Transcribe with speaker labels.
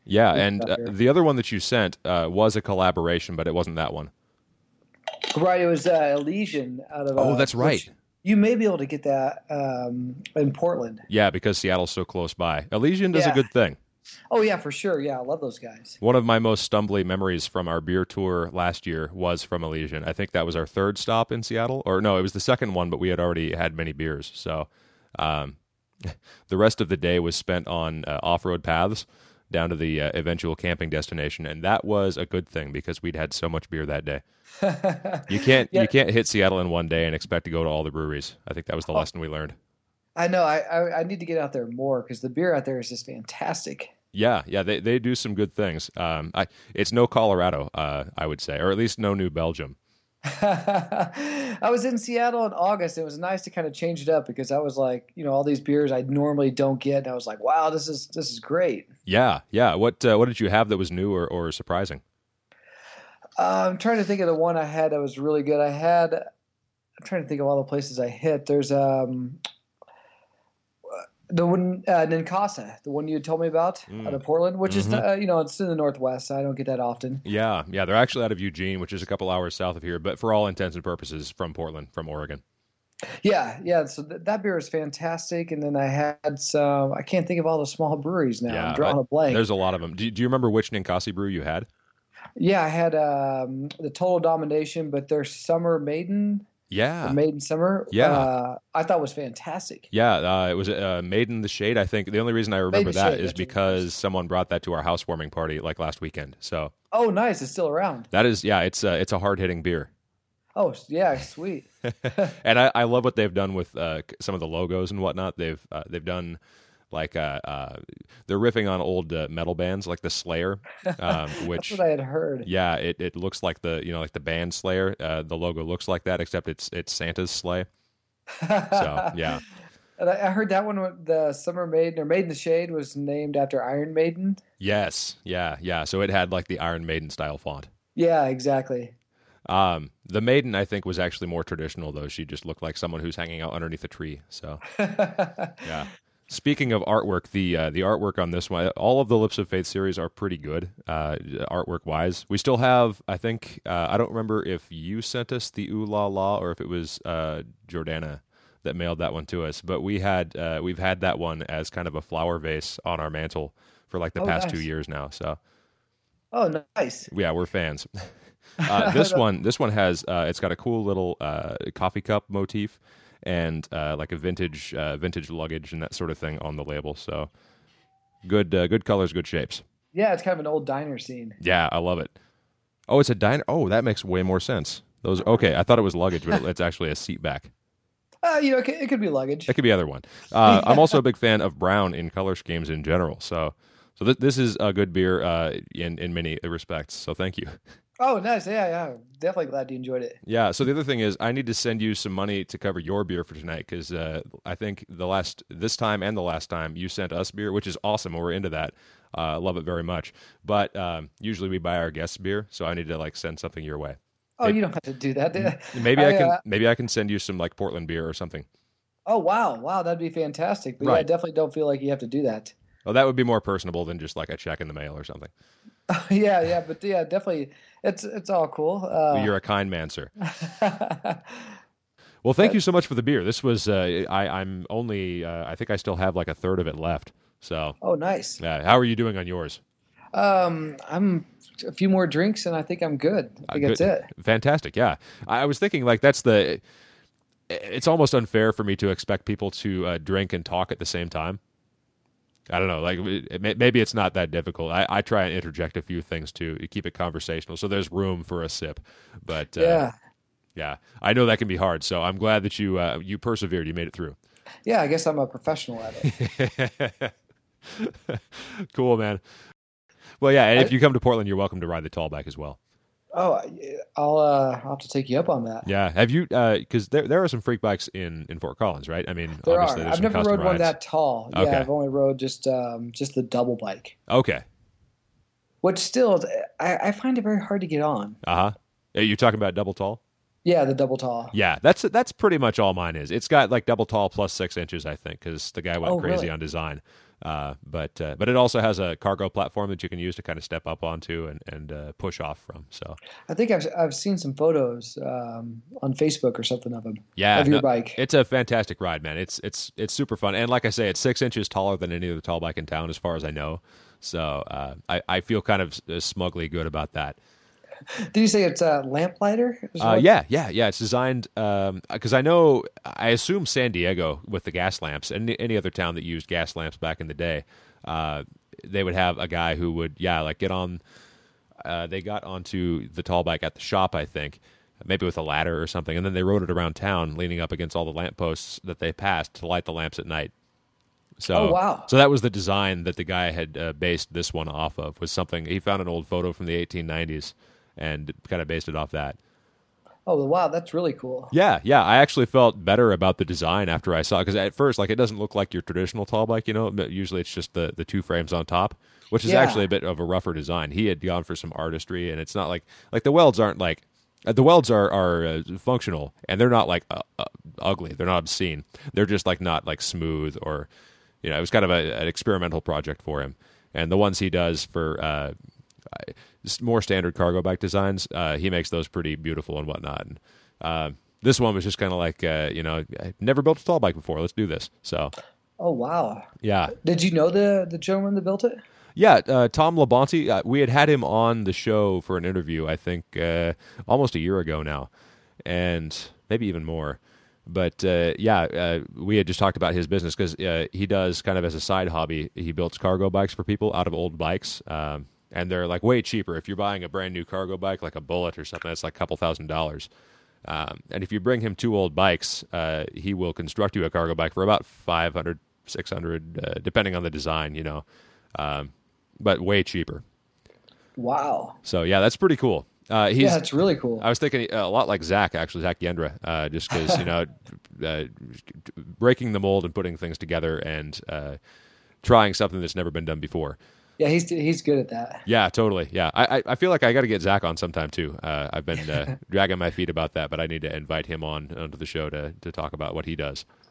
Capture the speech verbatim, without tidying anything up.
Speaker 1: Yeah, and uh, the other one that you sent uh, was a collaboration, but it wasn't that one.
Speaker 2: Right, it was uh, Elysian out of.
Speaker 1: Oh,
Speaker 2: Uh,
Speaker 1: that's right.
Speaker 2: which you may be able to get that um, in Portland.
Speaker 1: Yeah, because Seattle's so close by. Elysian does
Speaker 2: Yeah.
Speaker 1: a good thing.
Speaker 2: Oh yeah, for sure. Yeah, I love those guys.
Speaker 1: One of my most stumbly memories from our beer tour last year was from Elysian. I think that was our third stop in Seattle. Or no, it was the second one, but we had already had many beers. So um, the rest of the day was spent on uh, off-road paths down to the uh, eventual camping destination, and that was a good thing because we'd had so much beer that day. You can't
Speaker 2: Yeah.
Speaker 1: you can't hit Seattle in one day and expect to go to all the breweries. I think that was the lesson we learned.
Speaker 2: I know. I, I I need to get out there more because the beer out there is just fantastic.
Speaker 1: Yeah, yeah, they they do some good things. Um, I it's no Colorado, uh, I would say, or at least no New Belgium.
Speaker 2: I was in Seattle in August. It was nice to kind of change it up because I was like, you know, all these beers I normally don't get, and I was like, wow, this is this is great.
Speaker 1: Yeah, yeah. What uh, what did you have that was new or, or surprising?
Speaker 2: Uh, I'm trying to think of the one I had that was really good. I had. I'm trying to think of all the places I hit. There's um. The one, uh, Ninkasi, the one you told me about
Speaker 1: Mm.
Speaker 2: out of Portland, which
Speaker 1: Mhm.
Speaker 2: is, uh, you know, it's in the Northwest. So I don't get that often.
Speaker 1: Yeah, yeah. They're actually out of Eugene, which is a couple hours south of here, but for all intents and purposes, from Portland, from Oregon.
Speaker 2: Yeah, yeah. So th- that beer is fantastic. And then I had some, I can't think of all the small breweries now.
Speaker 1: Yeah,
Speaker 2: I'm drawing
Speaker 1: but
Speaker 2: a blank.
Speaker 1: There's a lot of them. Do, do you remember which Ninkasi brew you had?
Speaker 2: Yeah, I had um, the Total Domination, but their Summer Maiden,
Speaker 1: Yeah,
Speaker 2: the Maiden Summer,
Speaker 1: Yeah.
Speaker 2: uh, I thought was fantastic.
Speaker 1: yeah. Uh, it was uh, Made in the Shade. I think the only reason I remember
Speaker 2: in the
Speaker 1: that
Speaker 2: Shade,
Speaker 1: is
Speaker 2: that's what it
Speaker 1: because
Speaker 2: was.
Speaker 1: someone brought that to our housewarming party like last weekend. So
Speaker 2: Oh, nice. It's still around.
Speaker 1: that is, yeah, it's uh, it's a hard hitting beer.
Speaker 2: Oh, yeah, sweet.
Speaker 1: And I, I love what they've done with uh, some of the logos and whatnot. They've uh, they've done like uh, uh, they're riffing on old uh, metal bands like the Slayer, um, which
Speaker 2: That's what I had heard.
Speaker 1: yeah, it, it looks like the you know like the band Slayer. Uh, the logo looks like that, except it's it's Santa's sleigh. So yeah,
Speaker 2: And I I heard that one, with the Summer Maiden or Maiden in the Shade, was named after Iron Maiden.
Speaker 1: yes, yeah, yeah. So it had like the Iron Maiden style font.
Speaker 2: Yeah, exactly.
Speaker 1: Um, the Maiden, I think, was actually more traditional though. She just looked like someone who's hanging out underneath a tree. So yeah. Speaking of artwork, the uh, the artwork on this one, all of the Lips of Faith series are pretty good, uh, artwork wise. We still have, I think, uh, I don't remember if you sent us the Ooh La La or if it was uh, Jordana that mailed that one to us, but we had uh, we've had that one as kind of a flower vase on our mantle for like the
Speaker 2: Oh,
Speaker 1: past
Speaker 2: nice.
Speaker 1: two years now. So
Speaker 2: Oh, nice.
Speaker 1: yeah, we're fans. Uh, this one, this one has uh, it's got a cool little uh, coffee cup motif and uh, like a vintage uh, vintage luggage and that sort of thing on the label. So good, uh, good colors, good shapes.
Speaker 2: Yeah, it's kind of an old diner scene.
Speaker 1: Yeah, I love it. Oh, it's a diner. Oh, that makes way more sense. Those okay. I thought it was luggage, but it's actually a seat back.
Speaker 2: Uh, you know, it could, it could be luggage.
Speaker 1: That could be either one. Uh, I'm also a big fan of brown in color schemes in general. So, so th- this is a good beer uh, in in many respects. So thank you.
Speaker 2: Oh, nice. Yeah, yeah. Definitely glad you enjoyed it.
Speaker 1: Yeah. So the other thing is, I need to send you some money to cover your beer for tonight because uh, I think the last this time and the last time you sent us beer, which is awesome. We're into that. I uh, love it very much. But um, usually we buy our guests beer, so I need to like send something your way.
Speaker 2: Oh,
Speaker 1: It-
Speaker 2: you don't have to do that.
Speaker 1: Maybe I,
Speaker 2: I,
Speaker 1: can
Speaker 2: uh,
Speaker 1: maybe I can send you some like Portland beer or something.
Speaker 2: Oh, wow. Wow, that'd be fantastic. But yeah, I
Speaker 1: Right.
Speaker 2: definitely don't feel like you have to do that.
Speaker 1: Well, that would be more personable than just like a check in the mail or something.
Speaker 2: yeah, yeah. But yeah, definitely. It's it's all cool. Uh,
Speaker 1: You're a kind man, sir. Well, thank you so much for the beer. This was uh, I I'm only uh, I think I still have like a third of it left. So
Speaker 2: oh, nice.
Speaker 1: uh, how are you doing on yours?
Speaker 2: Um, I'm a few more drinks and I think I'm good. I think
Speaker 1: Uh,
Speaker 2: that's
Speaker 1: good.
Speaker 2: it.
Speaker 1: Fantastic. Yeah, I I was thinking like that's the. It's almost unfair for me to expect people to uh, drink and talk at the same time. I don't know. Like it, may- maybe it's not that difficult. I, I try and interject a few things to keep it conversational, so there's room for a sip. But uh,
Speaker 2: Yeah.
Speaker 1: yeah, I know that can be hard. So I'm glad that you uh, you persevered. You made it through.
Speaker 2: Yeah, I guess I'm a professional at it.
Speaker 1: Cool, man. Well, yeah, and if
Speaker 2: I-
Speaker 1: you come to Portland, you're welcome to ride the Tallback as well.
Speaker 2: Oh, I'll uh, I'll have to take you up on that.
Speaker 1: Yeah, have you? Because there there are some freak bikes in, in Fort Collins, right? I mean,
Speaker 2: There
Speaker 1: obviously
Speaker 2: are.
Speaker 1: there's
Speaker 2: I've
Speaker 1: some
Speaker 2: never
Speaker 1: custom
Speaker 2: rode one
Speaker 1: rides.
Speaker 2: that tall.
Speaker 1: Okay.
Speaker 2: Yeah, I've only rode just um, just the double bike,
Speaker 1: Okay.
Speaker 2: which still I, I find it very hard to get on.
Speaker 1: Uh huh. Are you talking about double tall?
Speaker 2: Yeah, the double tall.
Speaker 1: Yeah, that's that's pretty much all mine is. It's got like double tall plus six inches, I think, because the guy went
Speaker 2: Oh,
Speaker 1: crazy
Speaker 2: really?
Speaker 1: on design. Uh, but uh, but it also has a cargo platform that you can use to kind of step up onto and and uh, push off from. So
Speaker 2: I think I've I've seen some photos um, on Facebook or something of them.
Speaker 1: yeah,
Speaker 2: of your
Speaker 1: no,
Speaker 2: bike.
Speaker 1: it's a fantastic ride, man. It's it's it's super fun, and like I say, it's six inches taller than any other tall bike in town, as far as I know. So uh, I I feel kind of smugly good about that.
Speaker 2: Did you say it's a lamplighter?
Speaker 1: Uh, yeah, yeah, yeah. It's designed because I know, I assume San Diego with the gas lamps, and any other town that used gas lamps back in the day, uh, they would have a guy who would, yeah, like get on. Uh, they got onto the tall bike at the shop, I think, maybe with a ladder or something, and then they rode it around town, leaning up against all the lampposts that they passed to light the lamps at night. So,
Speaker 2: oh wow!
Speaker 1: So that was the design that the guy had uh, based this one off of. Was something he found an old photo from the eighteen nineties. And kind of based it off that.
Speaker 2: Oh wow, that's really cool.
Speaker 1: Yeah, yeah. I actually felt better about the design after I saw it, because at first, like, it doesn't look like your traditional tall bike. You know, usually it's just the the two frames on top, which is
Speaker 2: yeah.
Speaker 1: actually a bit of a rougher design. He had gone for some artistry, and it's not like like the welds aren't like uh, the welds are are uh, functional, and they're not like uh, uh, ugly. They're not obscene. They're just like not like smooth, or you know, it was kind of a, an experimental project for him. And the ones he does for uh, more standard cargo bike designs, uh, he makes those pretty beautiful and whatnot. And, uh, this one was just kind of like, uh, you know, I've never built a tall bike before. Let's do this. So,
Speaker 2: oh wow,
Speaker 1: yeah.
Speaker 2: Did you know the the gentleman that built it?
Speaker 1: Yeah, uh, Tom Labonte. Uh, we had had him on the show for an interview, I think, uh, almost a year ago now, and maybe even more. But uh, yeah, uh, we had just talked about his business, because uh, he does kind of as a side hobby. He builds cargo bikes for people out of old bikes. Um, And they're like way cheaper. If you're buying a brand new cargo bike, like a Bullet or something, that's like a couple thousand dollars. Um, and if you bring him two old bikes, uh, he will construct you a cargo bike for about five hundred, six hundred, uh, depending on the design, you know, um, but way cheaper.
Speaker 2: Wow.
Speaker 1: So yeah, that's pretty cool. Uh, he's,
Speaker 2: yeah, that's really cool.
Speaker 1: I was thinking a lot like Zach, actually, Zach Yendra, uh, just because, you know, uh, breaking the mold and putting things together and uh, trying something that's never been done before.
Speaker 2: Yeah, he's he's good at that.
Speaker 1: Yeah, totally. Yeah, I I feel like I got to get Zach on sometime too. Uh, I've been uh, dragging my feet about that, but I need to invite him on onto the show to to talk about what he does.